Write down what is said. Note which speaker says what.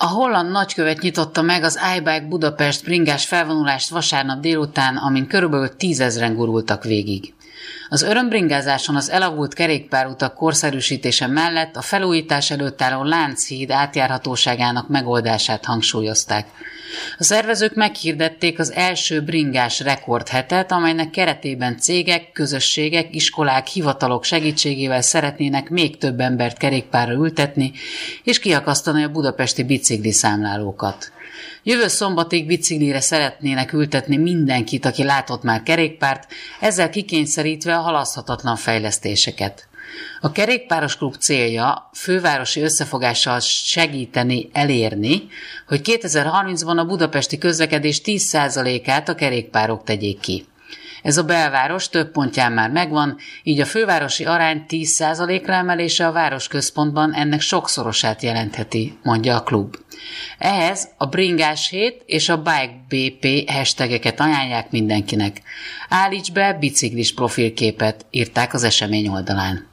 Speaker 1: A holland nagykövet nyitotta meg az iBike Budapest bringás felvonulást vasárnap délután, amin körülbelül 10 000-en gurultak végig. Az örömbringázáson az elavult kerékpárutak korszerűsítése mellett a felújítás előtt álló Lánchíd átjárhatóságának megoldását hangsúlyozták. A szervezők meghirdették az első bringás rekordhetet, amelynek keretében cégek, közösségek, iskolák, hivatalok segítségével szeretnének még több embert kerékpárra ültetni és kiakasztani a budapesti bicikliszámlálókat. Jövő szombatig biciklire szeretnének ültetni mindenkit, aki látott már kerékpárt, ezzel kikényszerítve a halaszthatatlan fejlesztéseket. A Kerékpáros Klub célja fővárosi összefogással segíteni elérni, hogy 2030-ban a budapesti közlekedés 10%-át a kerékpárok tegyék ki. Ez a belváros több pontján már megvan, így a fővárosi arány 10%-ra emelése a városközpontban ennek sokszorosát jelentheti, mondja a klub. Ehhez a bringás hét és a Bike BP hashtageket ajánlják mindenkinek. Állíts be biciklis profilképet, írták az esemény oldalán.